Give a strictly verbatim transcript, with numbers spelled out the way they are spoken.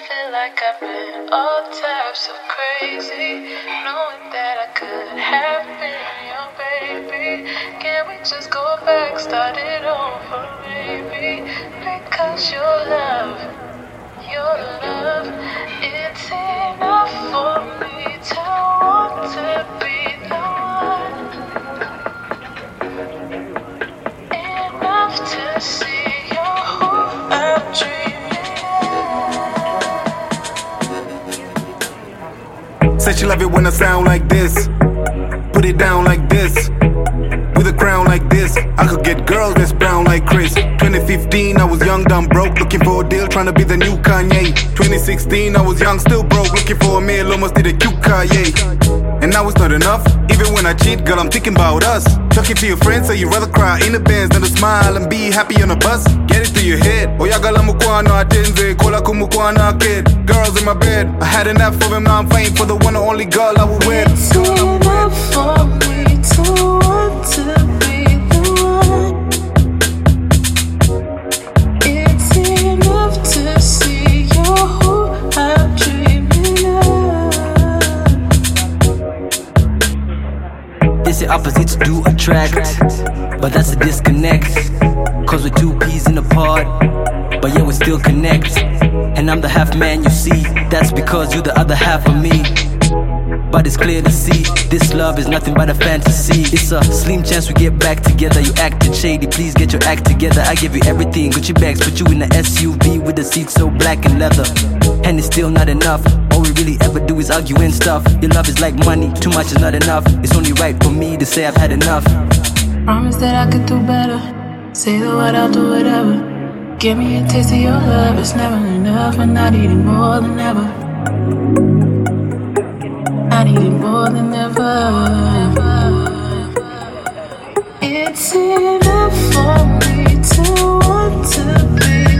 feel like I've been all types of crazy, knowing that I could have been your baby. Can we just go back, start it over, baby? Because your love, your love, it's enough for me to want to be the one. Enough to see you're who I'm dreaming of. Said she love it when I sound like this, put it down like this, with a crown like this. I could get girls that's brown like Chris. Twenty fifteen, I was young, dumb, broke, looking for a deal, trying to be the new Kanye. Twenty sixteen, I was young, still broke, looking for a meal, almost did a cute Kanye. And now it's not enough, even when I cheat, girl, I'm thinking about us. Talking to your friends, say you'd rather cry in the Benz than to smile and be happy on a bus. Get it through your head. Oyagala mukwana atenze, kola kumukwana kid. Girls in my bed, I had enough of him, now I'm fighting for the one and only girl I would wed. It's enough for me to want to be the one. It's enough to see you're who I'm dreaming of. They say opposites do attract, but that's a disconnect. Cause we're two peas in a pod, but yeah, we still connect. And I'm the half man you see, that's because you're the other half of me. But it's clear to see, this love is nothing but a fantasy. It's a slim chance we get back together. You acted shady, please get your act together. I give you everything, Gucci bags, put you in the S U V with the seats so black and leather. And it's still not enough, all we really ever do is argue and stuff. Your love is like money, too much is not enough. It's only right for me to say I've had enough. Promise that I could do better, say the word, I'll do whatever. Give me a taste of your love, it's never enough. And I need it more than ever, I need it more than ever. It's enough for me to want to be